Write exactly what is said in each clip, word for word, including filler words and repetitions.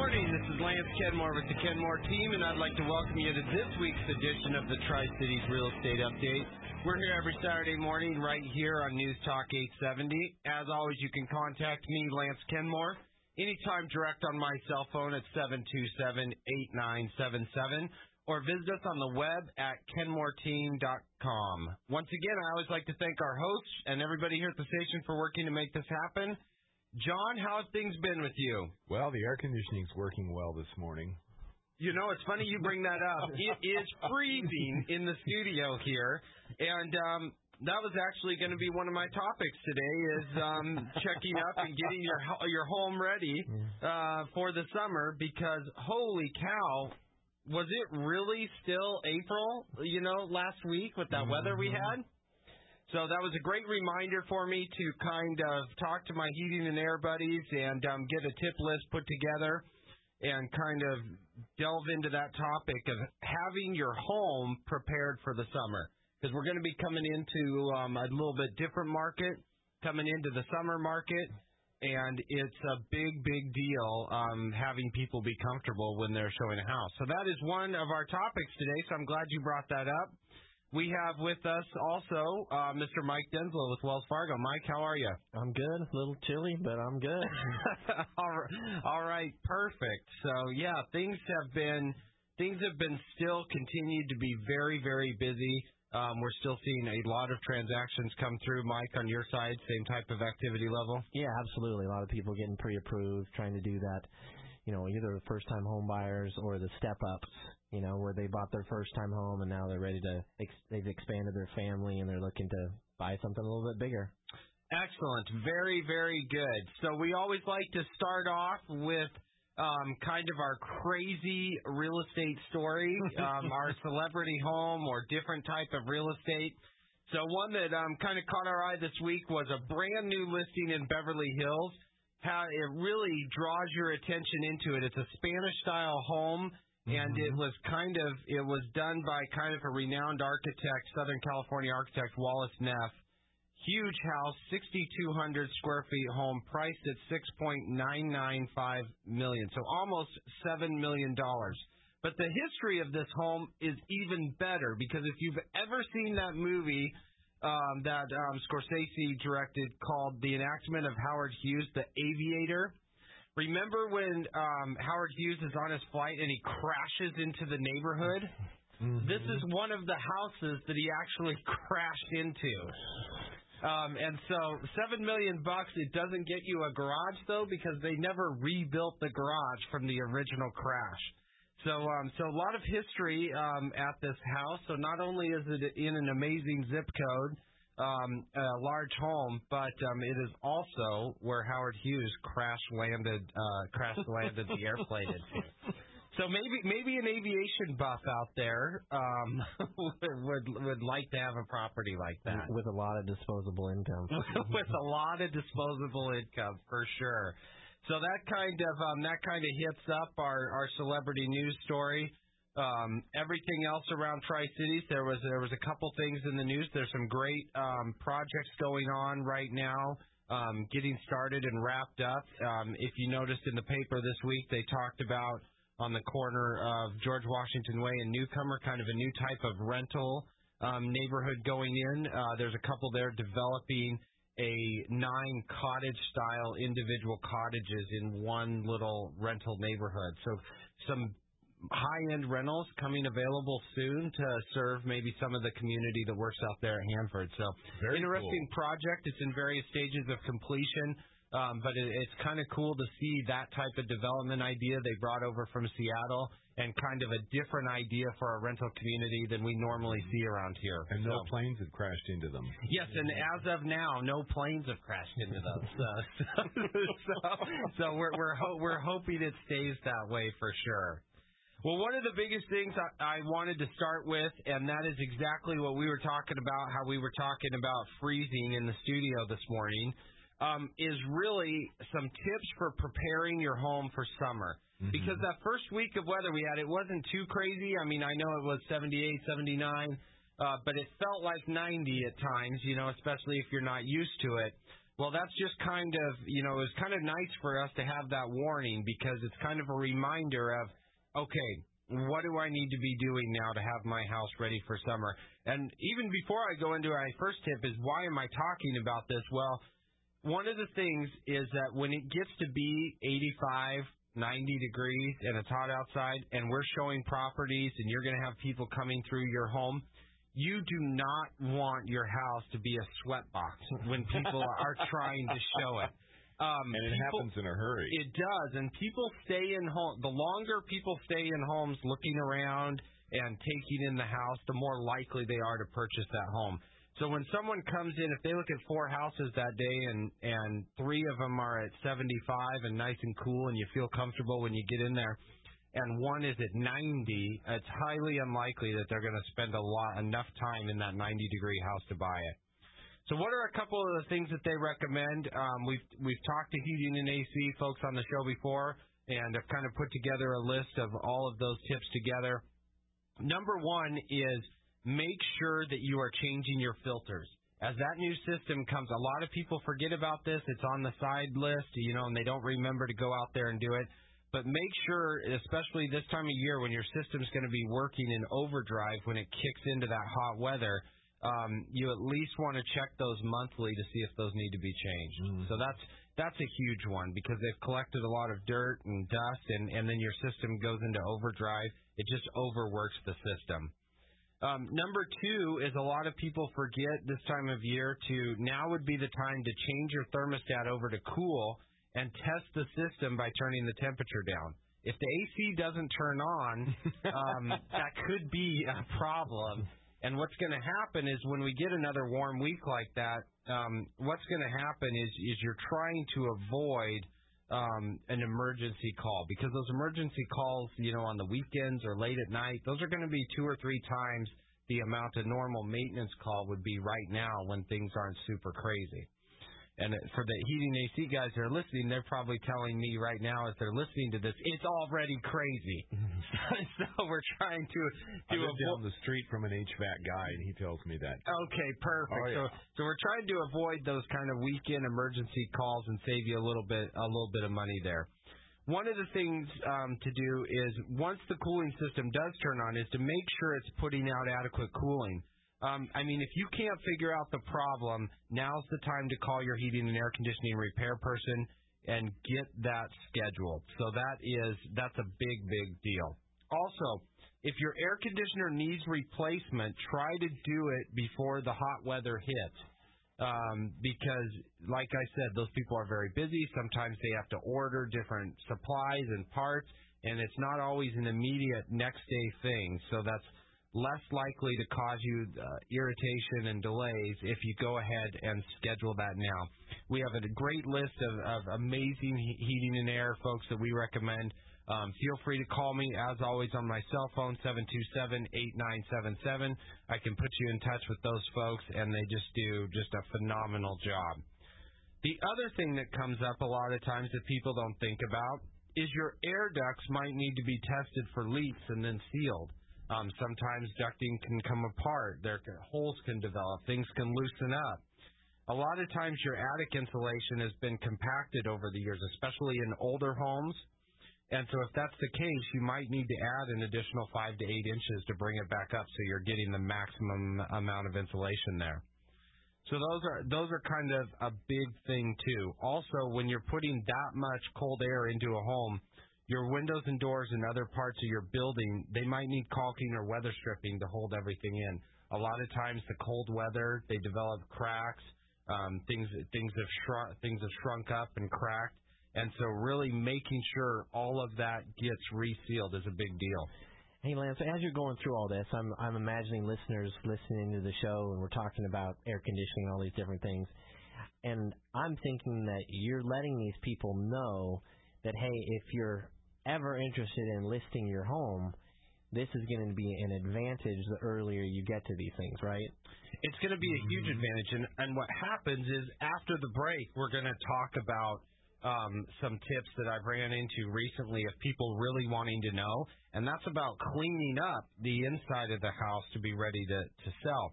morning. This is Lance Kenmore with the Kenmore team, and I'd like to welcome you to this week's edition of the Tri-Cities Real Estate Update. We're here every Saturday morning right here on News Talk eight seventy. As always, you can contact me, Lance Kenmore, anytime direct on my cell phone at seven two seven, eight nine seven seven, or visit us on the web at kenmore team dot com. Once again, I always like to thank our hosts and everybody here at the station for working to make this happen. John, how have things been with you? Well, the air conditioning's working well this morning. You know, it's funny you bring that up. It is freezing in the studio here, and um, that was actually going to be one of my topics today is um, checking up and getting your your home ready uh, for the summer because, holy cow, was it really still April, you know, last week with that mm-hmm. weather we had? So that was a great reminder for me to kind of talk to my heating and air buddies and um, get a tip list put together and kind of delve into that topic of having your home prepared for the summer. Because we're going to be coming into um, a little bit different market, coming into the summer market, and it's a big, big deal um, having people be comfortable when they're showing a house. So that is one of our topics today, so I'm glad you brought that up. We have with us also uh, Mister Mike Denslow with Wells Fargo. Mike, how are you? I'm good. A little chilly, but I'm good. all, right. all right, perfect. So yeah, things have been things have been still continued to be very, very busy. Um, we're still seeing a lot of transactions come through. Mike, on your side, same type of activity level? Yeah, absolutely. A lot of people getting pre-approved, trying to do that. You know, either the first-time home buyers or the step-ups, you know, where they bought their first-time home and now they're ready to, ex- they've expanded their family and they're looking to buy something a little bit bigger. Excellent. Very, very good. So we always like to start off with um, kind of our crazy real estate story, um, our celebrity home or different type of real estate. So one that um, kind of caught our eye this week was a brand-new listing in Beverly Hills. How it really draws your attention into it. It's a Spanish-style home, and mm-hmm. it was kind of it was done by kind of a renowned architect, Southern California architect Wallace Neff. Huge house, sixty-two hundred square feet home, priced at six point nine nine five million dollars, so almost seven million dollars. But the history of this home is even better because if you've ever seen that movie Um, that um, Scorsese directed called The Enactment of Howard Hughes, The Aviator. Remember when um, Howard Hughes is on his flight and he crashes into the neighborhood? Mm-hmm. This is one of the houses that he actually crashed into. Um, and so seven million bucks, it doesn't get you a garage, though, because they never rebuilt the garage from the original crash. So um, so a lot of history um, at this house. So not only is it in an amazing zip code, um, a large home, but um, it is also where Howard Hughes crash landed uh, crash landed the airplane into. So maybe maybe an aviation buff out there um, would would like to have a property like that with a lot of disposable income. With a lot of disposable income for sure. So that kind of um, that kind of hits up our, our celebrity news story. Um, everything else around Tri-Cities, there was there was a couple things in the news. There's some great um, projects going on right now, um, getting started and wrapped up. Um, if you noticed in the paper this week, they talked about on the corner of George Washington Way and Newcomer, kind of a new type of rental um, neighborhood going in. Uh, there's a couple there developing a nine cottage-style individual cottages in one little rental neighborhood. So some high-end rentals coming available soon to serve maybe some of the community that works out there at Hanford. So Very interesting cool. project. It's in various stages of completion, um, but it, it's kind of cool to see that type of development idea they brought over from Seattle and kind of a different idea for a rental community than we normally see around here. And so, no planes have crashed into them. Yes, and as of now, no planes have crashed into those. So, so, so we're we're ho- we're hoping it stays that way for sure. Well, one of the biggest things I, I wanted to start with, and that is exactly what we were talking about, how we were talking about freezing in the studio this morning, um, is really some tips for preparing your home for summer. Mm-hmm. Because that first week of weather we had, it wasn't too crazy. I mean, I know it was seventy-eight, seventy-nine, uh, but it felt like ninety at times, you know, especially if you're not used to it. Well, that's just kind of, you know, it's kind of nice for us to have that warning because it's kind of a reminder of, okay, what do I need to be doing now to have my house ready for summer? And even before I go into my first tip is why am I talking about this? Well, one of the things is that when it gets to be eighty-five, ninety degrees and it's hot outside and we're showing properties and you're going to have people coming through your home, you do not want your house to be a sweatbox when people are trying to show it. Um, and it people, happens in a hurry. It does, and people stay in home. The longer people stay in homes looking around and taking in the house, the more likely they are to purchase that home. So when someone comes in, if they look at four houses that day and, and three of them are at seventy-five and nice and cool and you feel comfortable when you get in there, and one is at ninety, it's highly unlikely that they're going to spend a lot enough time in that ninety-degree house to buy it. So what are a couple of the things that they recommend? Um, we've we've talked to heating and A C folks on the show before, and have kind of put together a list of all of those tips together. Number one is make sure that you are changing your filters. As that new system comes, a lot of people forget about this. It's on the side list, you know, and they don't remember to go out there and do it. But make sure, especially this time of year when your system's going to be working in overdrive when it kicks into that hot weather, Um, you at least want to check those monthly to see if those need to be changed. Mm. So that's that's a huge one because they've collected a lot of dirt and dust, and, and then your system goes into overdrive. It just overworks the system. Um, number two is a lot of people forget this time of year to now would be the time to change your thermostat over to cool and test the system by turning the temperature down. If the A C doesn't turn on, um, that could be a problem. And what's going to happen is when we get another warm week like that, um, what's going to happen is, is you're trying to avoid um, an emergency call because those emergency calls, you know, on the weekends or late at night, those are going to be two or three times the amount a normal maintenance call would be right now when things aren't super crazy. And for the heating A C guys that are listening, they're probably telling me right now as they're listening to this, it's already crazy. So we're trying to do I live avo- down the street from an H V A C guy, and he tells me that. Okay, perfect. Oh, yeah. So so we're trying to avoid those kind of weekend emergency calls and save you a little bit a little bit of money there. One of the things um, to do is once the cooling system does turn on is to make sure it's putting out adequate cooling. Um, I mean, if you can't figure out the problem, now's the time to call your heating and air conditioning repair person and get that scheduled. So that is that's a big, big deal. Also, if your air conditioner needs replacement, try to do it before the hot weather hits. Um, because, like I said, those people are very busy. Sometimes they have to order different supplies and parts, and it's not always an immediate next day thing. So that's less likely to cause you uh, irritation and delays if you go ahead and schedule that now. We have a great list of, of amazing he- heating and air folks that we recommend. Um, feel free to call me, as always, on my cell phone, seven two seven, eight nine seven seven. I can put you in touch with those folks, and they just do just a phenomenal job. The other thing that comes up a lot of times that people don't think about is your air ducts might need to be tested for leaks and then sealed. Um, sometimes ducting can come apart. There can, holes can develop. Things can loosen up. A lot of times your attic insulation has been compacted over the years, especially in older homes. And so if that's the case, you might need to add an additional five to eight inches to bring it back up so you're getting the maximum amount of insulation there. So those are those are kind of a big thing, too. Also, when you're putting that much cold air into a home, your windows and doors and other parts of your building, they might need caulking or weather stripping to hold everything in. A lot of times the cold weather, they develop cracks, um, things things have shrunk, things have shrunk up and cracked. And so really making sure all of that gets resealed is a big deal. Hey, Lance, as you're going through all this, I'm I'm imagining listeners listening to the show, and we're talking about air conditioning and all these different things. And I'm thinking that you're letting these people know that, hey, if you're ever interested in listing your home, this is going to be an advantage the earlier you get to these things, right? It's going to be a huge advantage. And, and what happens is after the break, we're going to talk about um, some tips that I've ran into recently of people really wanting to know. And that's about cleaning up the inside of the house to be ready to, to sell.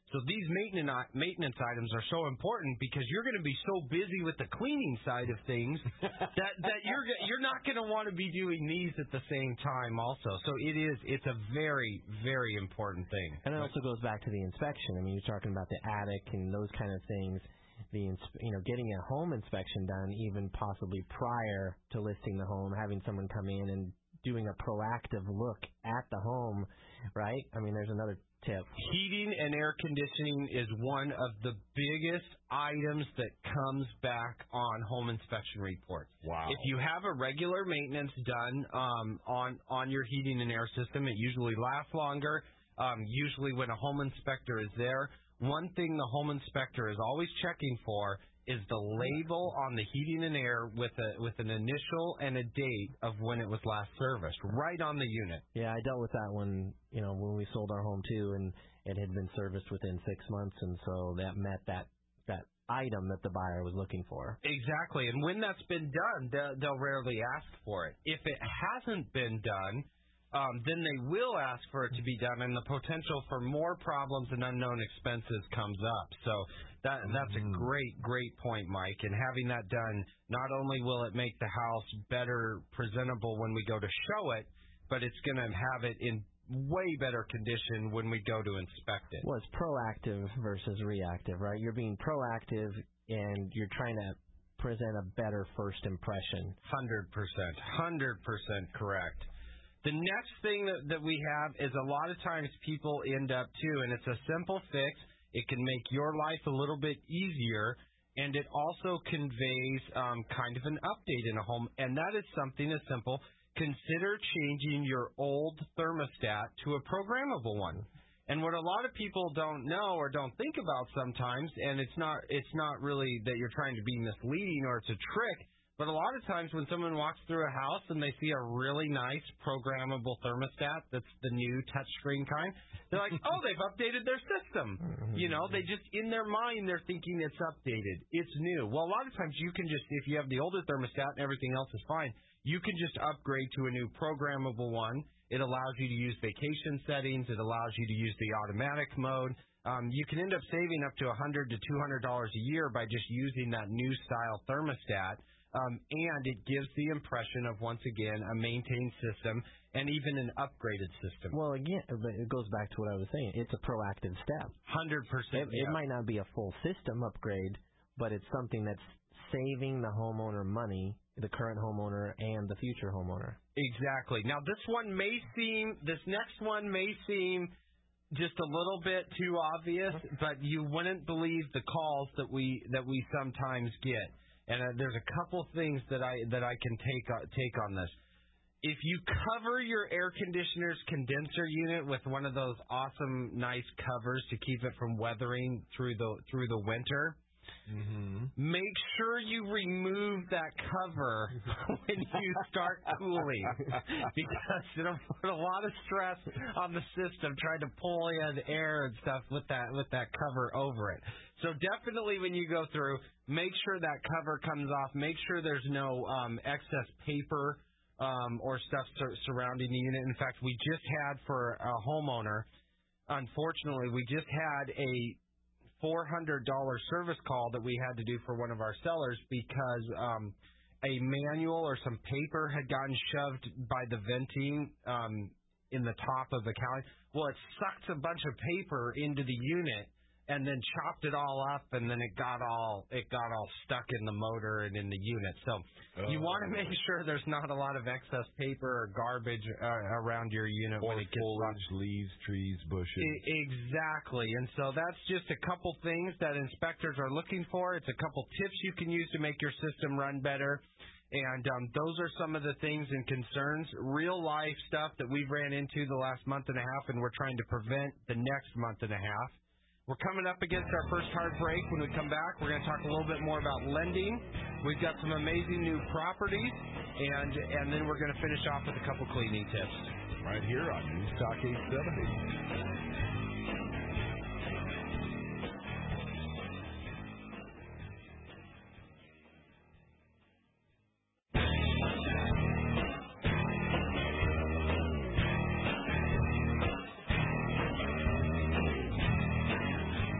So these maintenance maintenance items are so important because you're going to be so busy with the cleaning side of things that that you're you're not going to want to be doing these at the same time also. So it is it's a very very important thing. And it also goes back to the inspection. I mean, you're talking about the attic and those kind of things. The you know getting a home inspection done even possibly prior to listing the home, having someone come in and doing a proactive look at the home, right? I mean, there's another tip. Heating and air conditioning is one of the biggest items that comes back on home inspection reports. Wow. If you have a regular maintenance done um, on on your heating and air system, it usually lasts longer. Um, usually when a home inspector is there, one thing the home inspector is always checking for is the label on the heating and air with a with an initial and a date of when it was last serviced, right on the unit. Yeah, I dealt with that one, you know, when we sold our home too, and it had been serviced within six months, and so that met that that item that the buyer was looking for. Exactly, and when that's been done, they'll, they'll rarely ask for it. If it hasn't been done, um, then they will ask for it to be done, and the potential for more problems and unknown expenses comes up. So that that's a great, great point, Mike. And having that done, not only will it make the house better presentable when we go to show it, but it's going to have it in way better condition when we go to inspect it. Well, it's proactive versus reactive, right? You're being proactive, and you're trying to present a better first impression. one hundred percent. one hundred percent correct. The next thing that, that we have is a lot of times people end up too, and it's a simple fix. It can make your life a little bit easier, and it also conveys um, kind of an update in a home, and that is something as simple. Consider changing your old thermostat to a programmable one. And what a lot of people don't know or don't think about sometimes, and it's not it's not really that you're trying to be misleading or it's a trick, but a lot of times when someone walks through a house and they see a really nice programmable thermostat that's the new touchscreen kind, they're like, oh, they've updated their system. You know, they just, in their mind, they're thinking it's updated. It's new. Well, a lot of times you can just, if you have the older thermostat and everything else is fine, you can just upgrade to a new programmable one. It allows you to use vacation settings. It allows you to use the automatic mode. Um, you can end up saving up to one hundred dollars to two hundred dollars a year by just using that new style thermostat. Um, and it gives the impression of, once again, a maintained system and even an upgraded system. Well, again, it goes back to what I was saying. It's a proactive step. one hundred percent. It, yeah. it might not be a full system upgrade, but it's something that's saving the homeowner money, the current homeowner and the future homeowner. Exactly. Now, this one may seem, this next one may seem just a little bit too obvious, but you wouldn't believe the calls that we that we sometimes get. And uh, there's a couple things that I that I can take uh, take on this. If you cover your air conditioner's condenser unit with one of those awesome, nice covers to keep it from weathering through the through the winter, mm-hmm. make sure you remove that cover when you start cooling, because it'll put a lot of stress on the system trying to pull in air and stuff with that with that cover over it. So definitely when you go through, make sure that cover comes off. Make sure there's no um, excess paper um, or stuff sur- surrounding the unit. In fact, we just had for a homeowner, unfortunately, we just had a four hundred dollars service call that we had to do for one of our sellers because um, a manual or some paper had gotten shoved by the venting um, in the top of the counter. Well, it sucked a bunch of paper into the unit and then chopped it all up, and then it got all it got all stuck in the motor and in the unit. So oh. you want to make sure there's not a lot of excess paper or garbage uh, around your unit or when it gets foliage, leaves, trees, bushes. I- exactly. And so that's just a couple things that inspectors are looking for. It's a couple tips you can use to make your system run better. And um, those are some of the things and concerns, real-life stuff that we've ran into the last month and a half, and we're trying to prevent the next month and a half. We're coming up against our first hard break. When we come back, we're going to talk a little bit more about lending. We've got some amazing new properties, and and then we're going to finish off with a couple cleaning tips. Right here on News Talk eight seventy.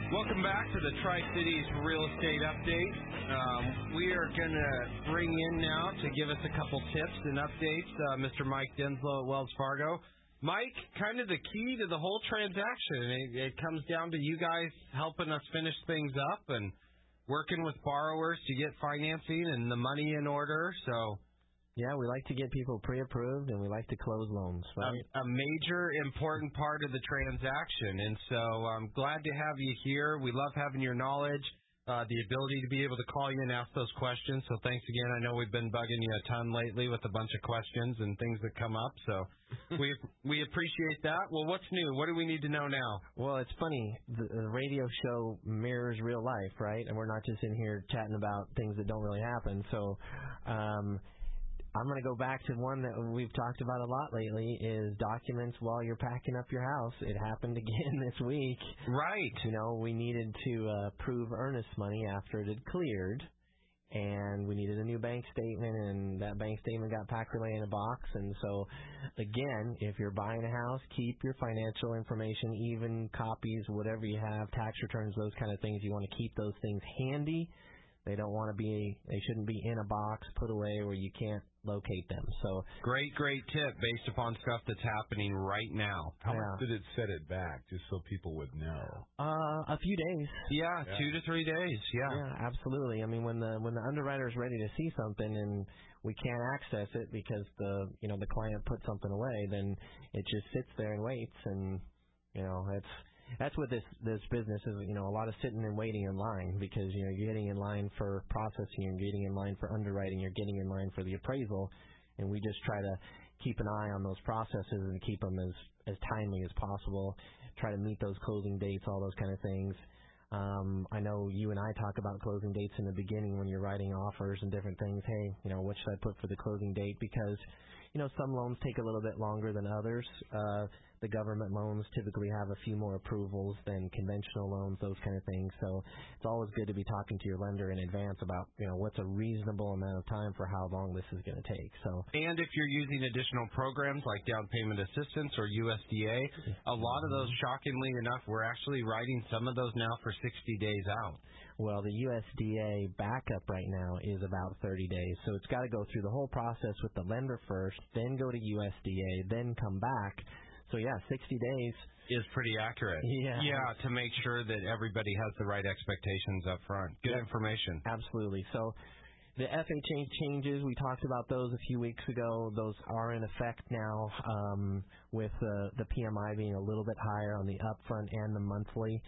Welcome back to the Tri-Cities Real Estate Update. Um, we are going to bring in now to give us a couple tips and updates uh, Mister Mike Denslow at Wells Fargo. Mike, kind of the key to the whole transaction. It, it comes down to you guys helping us finish things up and working with borrowers to get financing and the money in order. So, yeah, we like to get people pre-approved, and we like to close loans. Right? A, a major, important part of the transaction. And so I'm glad to have you here. We love having your knowledge, uh, the ability to be able to call you and ask those questions. So thanks again. I know we've been bugging you a ton lately with a bunch of questions and things that come up. So we we appreciate that. Well, what's new? What do we need to know now? Well, it's funny. The, the radio show mirrors real life, right? And we're not just in here chatting about things that don't really happen. So um I'm going to go back to one that we've talked about a lot lately is documents while you're packing up your house. It happened again this week. Right. You know, we needed to uh, prove earnest money after it had cleared, and we needed a new bank statement, and that bank statement got packed away in a box. And so, again, if you're buying a house, keep your financial information, even copies, whatever you have, tax returns, those kind of things. You want to keep those things handy. They don't want to be, they shouldn't be in a box put away where you can't locate them. So great, great tip based upon stuff that's happening right now. How yeah. much did it set it back, just so people would know? Uh, a few days. Yeah, yeah, two to three days. Yeah, yeah, absolutely. I mean, when the when the underwriter's ready to see something and we can't access it because the you know the client put something away, then it just sits there and waits, and you know it's. That's what this this business is, you know, a lot of sitting and waiting in line because, you know, you're getting in line for processing, you're getting in line for underwriting, you're getting in line for the appraisal, and we just try to keep an eye on those processes and keep them as, as timely as possible, try to meet those closing dates, all those kind of things. Um, I know you and I talk about closing dates in the beginning when you're writing offers and different things. Hey, you know, what should I put for the closing date? Because, you know, some loans take a little bit longer than others. Uh, the government loans typically have a few more approvals than conventional loans, those kind of things. So it's always good to be talking to your lender in advance about, you know, what's a reasonable amount of time for how long this is going to take. So, and if you're using additional programs like down payment assistance or U S D A, a lot of those, shockingly enough, we're actually writing some of those now for sixty days out. Well, the U S D A backup right now is about thirty days. So it's got to go through the whole process with the lender first, then go to U S D A, then come back. So, yeah, sixty days is pretty accurate. Yeah. Yeah, to make sure that everybody has the right expectations up front. Good yep. information. Absolutely. So the F H A changes, we talked about those a few weeks ago. Those are in effect now um, with uh, the P M I being a little bit higher on the upfront and the monthly.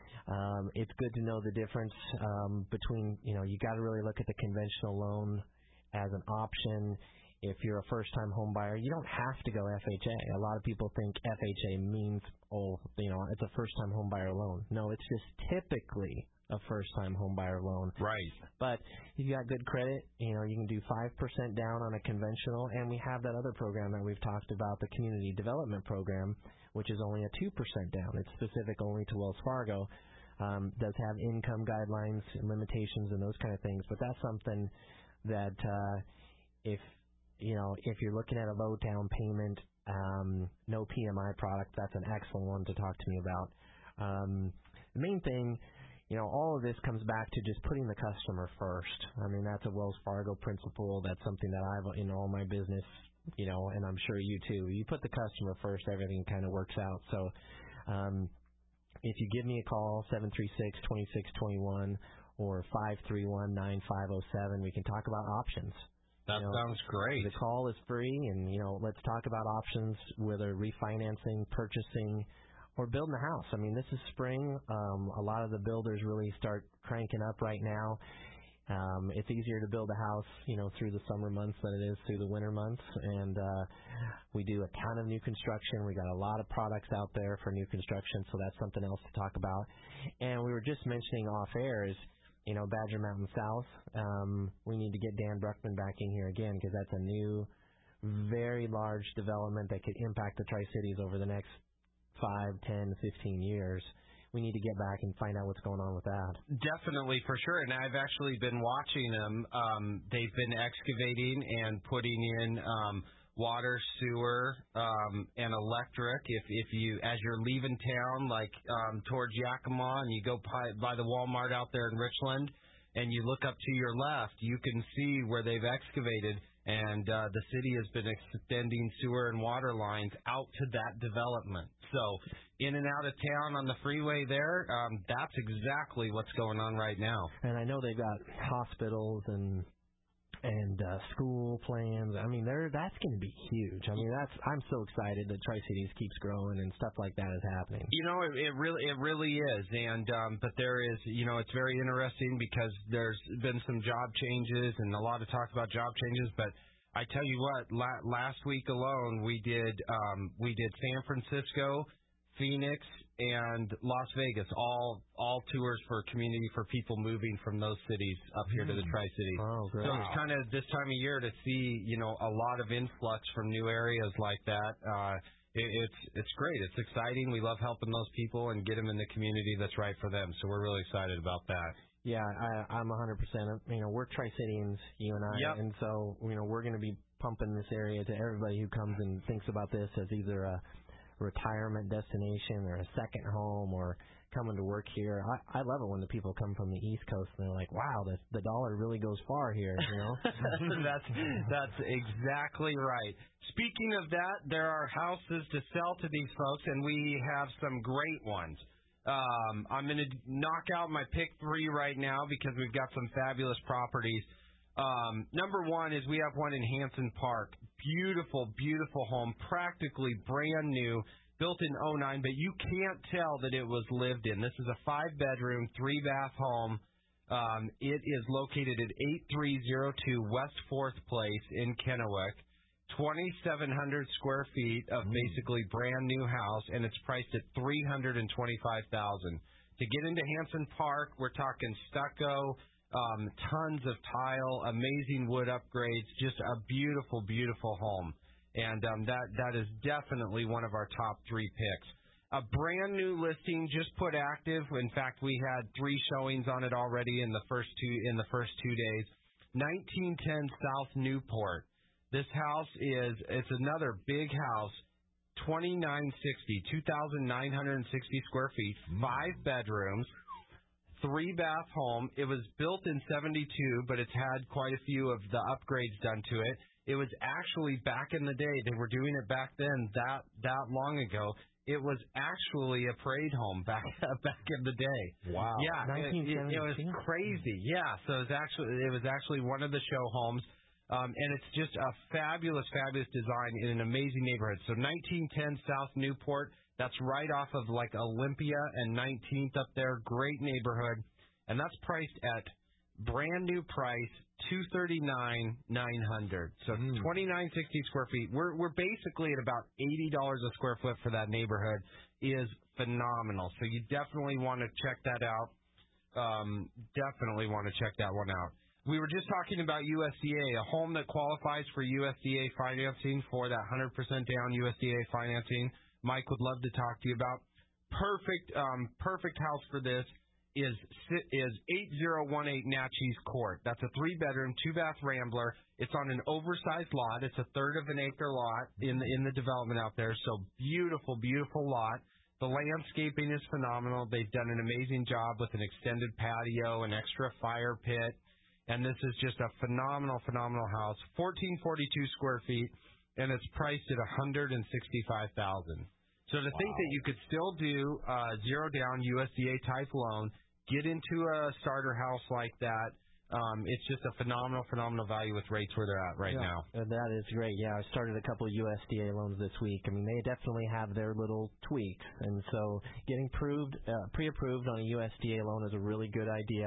Um, it's good to know the difference um, between, you know, you got to really look at the conventional loan as an option. If you're a first-time home buyer, you don't have to go F H A. A lot of people think F H A means, oh, you know, it's a first-time home buyer loan. No, it's just typically a first-time home buyer loan. Right. But if you got good credit, you know, you can do five percent down on a conventional, and we have that other program that we've talked about, the Community Development Program, which is only a two percent down. It's specific only to Wells Fargo. Um, does have income guidelines and limitations and those kind of things, but that's something that uh, if you know, if you're looking at a low down payment, um, no P M I product, that's an excellent one to talk to me about. Um, the main thing, you know, all of this comes back to just putting the customer first. I mean, that's a Wells Fargo principle. That's something that I've in all my business, you know, and I'm sure you too. You put the customer first, everything kind of works out. So, um, if you give me a call, seven three six, two six two one or five three one, nine five zero seven, we can talk about options. That you know, sounds great. The call is free, and, you know, let's talk about options, whether refinancing, purchasing, or building a house. I mean, this is spring. Um, a lot of the builders really start cranking up right now. Um, it's easier to build a house, you know, through the summer months than it is through the winter months. And uh, we do a ton of new construction. We got a lot of products out there for new construction, so that's something else to talk about. And we were just mentioning off air is, you know, Badger Mountain South. Um, we need to get Dan Bruckman back in here again because that's a new, very large development that could impact the Tri-Cities over the next five, ten, fifteen years. We need to get back and find out what's going on with that. Definitely, for sure. And I've actually been watching them. Um, they've been excavating and putting in um, water, sewer, um, and electric. If if you as you're leaving town, like um, towards Yakima, and you go by, by the Walmart out there in Richland, and you look up to your left, you can see where they've excavated, and uh, the city has been extending sewer and water lines out to that development. So in and out of town on the freeway there, um, that's exactly what's going on right now. And I know they've got hospitals and and uh, school plans. I mean, they're that's going to be huge. I mean, that's I'm so excited that Tri-Cities keeps growing and stuff like that is happening. You know, it, it really it really is, and um, but there is, you know, it's very interesting because there's been some job changes and a lot of talk about job changes. But I tell you what, la- last week alone we did um, we did San Francisco, Phoenix, and Las Vegas, all all tours for community for people moving from those cities up here to the Tri-Cities. Oh, great. So it's kind of this time of year to see, you know, a lot of influx from new areas like that. Uh, it, it's it's great. It's exciting. We love helping those people and get them in the community that's right for them. So we're really excited about that. Yeah, I, I'm one hundred percent. You know, we're Tri-Cities, you and I, Yep. and so you know we're going to be pumping this area to everybody who comes and thinks about this as either a retirement destination or a second home or coming to work here. I, I love it when the people come from the East Coast and they're like, wow, the the dollar really goes far here, you know? that's that's exactly right. Speaking of that, there are houses to sell to these folks, and we have some great ones. Um, I'm going to knock out my pick three right now because we've got some fabulous properties. Um, number one is we have one in Hanson Park. Beautiful, beautiful home, practically brand new, built in oh nine, but you can't tell that it was lived in. This is a five-bedroom, three-bath home. Um, it is located at eighty-three oh two West fourth Place in Kennewick. twenty-seven hundred square feet of basically brand new house, and it's priced at three hundred twenty-five thousand dollars. To get into Hanson Park, we're talking stucco, Um, tons of tile, amazing wood upgrades, just a beautiful, beautiful home. And um, that that is definitely one of our top three picks. A brand new listing just put active. In fact, we had three showings on it already in the first two in the first two days. nineteen ten South Newport. This house is it's another big house, twenty-nine sixty, two thousand nine hundred sixty square feet, five bedrooms. Three-bath home. It was built in seventy-two, but it's had quite a few of the upgrades done to it. It was actually back in the day. They were doing it back then that that long ago. It was actually a parade home back back in the day. Wow. Yeah, it, it, it was crazy. Yeah, so it was actually it was actually one of the show homes, um, and it's just a fabulous, fabulous design in an amazing neighborhood. So nineteen ten South Newport. That's right off of like Olympia and nineteenth up there. Great neighborhood. And that's priced at brand new price, two thirty-nine nine hundred. So mm. twenty-nine sixty square feet. We're we're basically at about eighty dollars a square foot for that neighborhood. Is phenomenal. So you definitely want to check that out. Um, definitely want to check that one out. We were just talking about U S D A, a home that qualifies for U S D A financing for that one hundred percent down U S D A financing. Mike would love to talk to you about. Perfect, um, perfect house for this is is eight oh one eight Natchez Court. That's a three-bedroom, two-bath Rambler. It's on an oversized lot. It's a third of an acre lot in the in the development out there. So beautiful, beautiful lot. The landscaping is phenomenal. They've done an amazing job with an extended patio, an extra fire pit, and this is just a phenomenal, phenomenal house. fourteen forty-two square feet, and it's priced at one hundred sixty-five thousand dollars. So to wow. think that you could still do uh, zero down U S D A type loan, get into a starter house like that, um, it's just a phenomenal, phenomenal value with rates where they're at right yeah, now. That is great. Yeah, I started a couple of U S D A loans this week. I mean, they definitely have their little tweaks, and so getting approved, uh, pre-approved on a U S D A loan is a really good idea.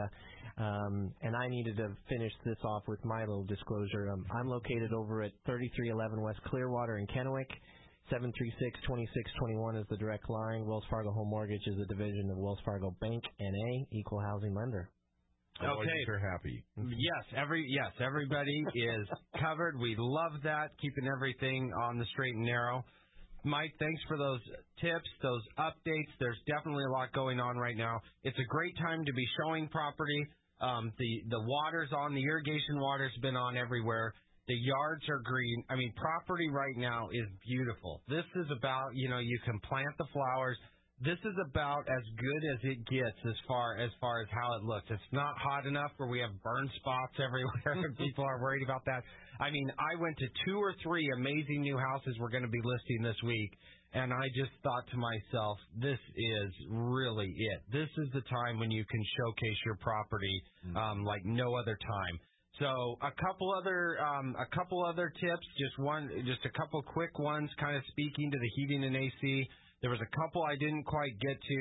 Um, and I needed to finish this off with my little disclosure. Um, I'm located over at thirty-three eleven West Clearwater in Kennewick. seven three six, two six two one is the direct line. Wells Fargo Home Mortgage is a division of Wells Fargo Bank, N A, equal housing lender. Okay, you're happy. Yes, every yes, everybody is covered. We love that, keeping everything on the straight and narrow. Mike, thanks for those tips, those updates. There's definitely a lot going on right now. It's a great time to be showing property. Um, the the water's on, the irrigation water's been on everywhere. The yards are green. I mean, property right now is beautiful. This is about, you know, you can plant the flowers. This is about as good as it gets as far as far as how it looks. It's not hot enough where we have burn spots everywhere and people are worried about that. I mean, I went to two or three amazing new houses we're going to be listing this week, and I just thought to myself, this is really it. This is the time when you can showcase your property um, like no other time. So a couple other um, a couple other tips, just one, just a couple quick ones, kind of speaking to the heating and A C. There was a couple I didn't quite get to.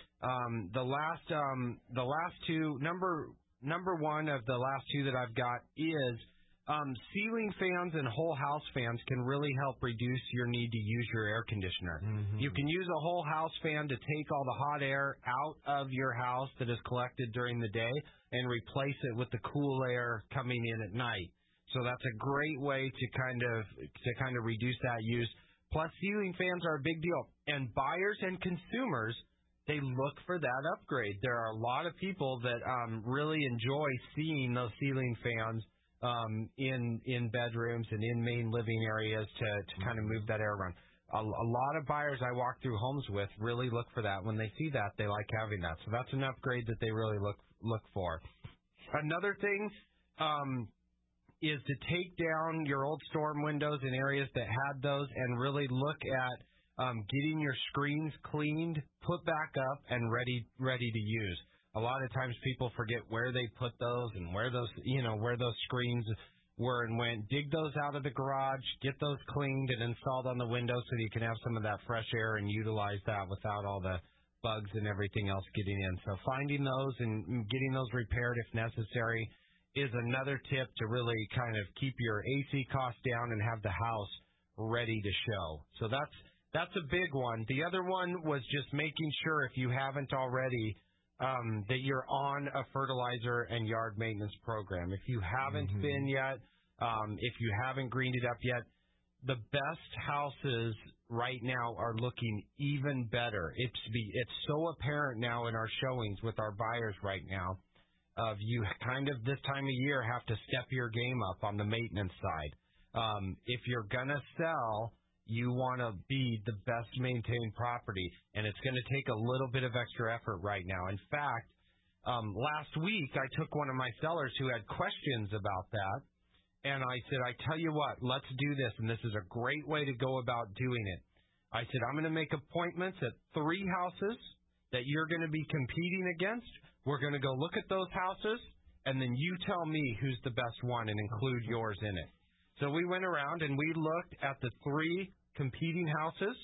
Um, the last um, the last two number number one of the last two that I've got is um, ceiling fans and whole house fans can really help reduce your need to use your air conditioner. Mm-hmm. You can use a whole house fan to take all the hot air out of your house that is collected during the day and replace it with the cool air coming in at night. So that's a great way to kind of to kind of reduce that use. Plus, ceiling fans are a big deal, and buyers and consumers, they look for that upgrade. There are a lot of people that um, really enjoy seeing those ceiling fans um, in in bedrooms and in main living areas to to kind of move that air around. A, a lot of buyers I walk through homes with really look for that. When they see that, they like having that. So that's an upgrade that they really look look for. Another thing um, is to take down your old storm windows in areas that had those and really look at um, getting your screens cleaned, put back up, and ready ready to use. A lot of times people forget where they put those and where those you know where those screens were and went. Dig those out of the garage, get those cleaned and installed on the windows so you can have some of that fresh air and utilize that without all the bugs and everything else getting in. So finding those and getting those repaired if necessary is another tip to really kind of keep your A C costs down and have the house ready to show. So that's that's a big one. The other one was just making sure, if you haven't already, um, that you're on a fertilizer and yard maintenance program. If you haven't mm-hmm. been yet, um, if you haven't greened it up yet, the best houses right now are looking even better. It's be it's so apparent now in our showings with our buyers right now. Of you kind of this time of year have to step your game up on the maintenance side. Um, if you're gonna sell, you want to be the best maintained property, and it's going to take a little bit of extra effort right now. In fact, um, last week I took one of my sellers who had questions about that, and I said, I tell you what, let's do this, and this is a great way to go about doing it. I said, I'm going to make appointments at three houses that you're going to be competing against. We're going to go look at those houses, and then you tell me who's the best one and include yours in it. So we went around and we looked at the three competing houses.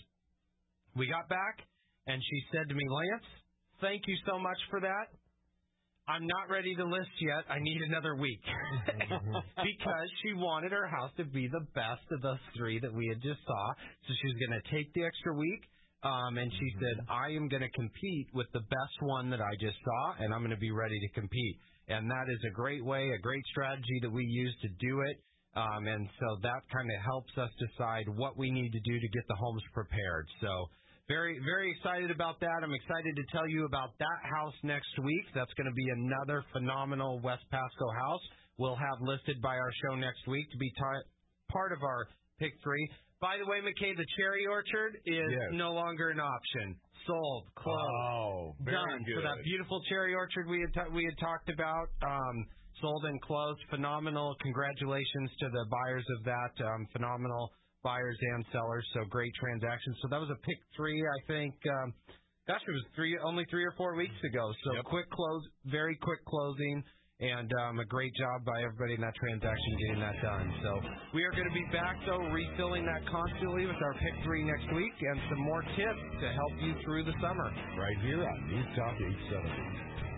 We got back, and she said to me, Lance, thank you so much for that. I'm not ready to list yet. I need another week. Because she wanted her house to be the best of those three that we had just saw. So she was going to take the extra week. Um, and she mm-hmm. said, I am going to compete with the best one that I just saw, and I'm going to be ready to compete. And that is a great way, a great strategy that we use to do it. Um, and so that kind of helps us decide what we need to do to get the homes prepared. So very, very excited about that. I'm excited to tell you about that house next week. That's going to be another phenomenal West Pasco house we'll have listed by our show next week to be t- part of our pick three. By the way, McKay, the cherry orchard is yes. no longer an option. Sold, closed, oh, very done. Good. So that beautiful cherry orchard we had t- we had talked about, um, sold and closed. Phenomenal. Congratulations to the buyers of that. Um, phenomenal buyers and sellers. So great transactions. So that was a pick three, I think. Um, gosh, it was three only three or four weeks ago. So yep. quick close, very quick closing. And um, a great job by everybody in that transaction getting that done. So we are going to be back, though, refilling that constantly with our pick three next week and some more tips to help you through the summer. Right here on News Talk eight seventy.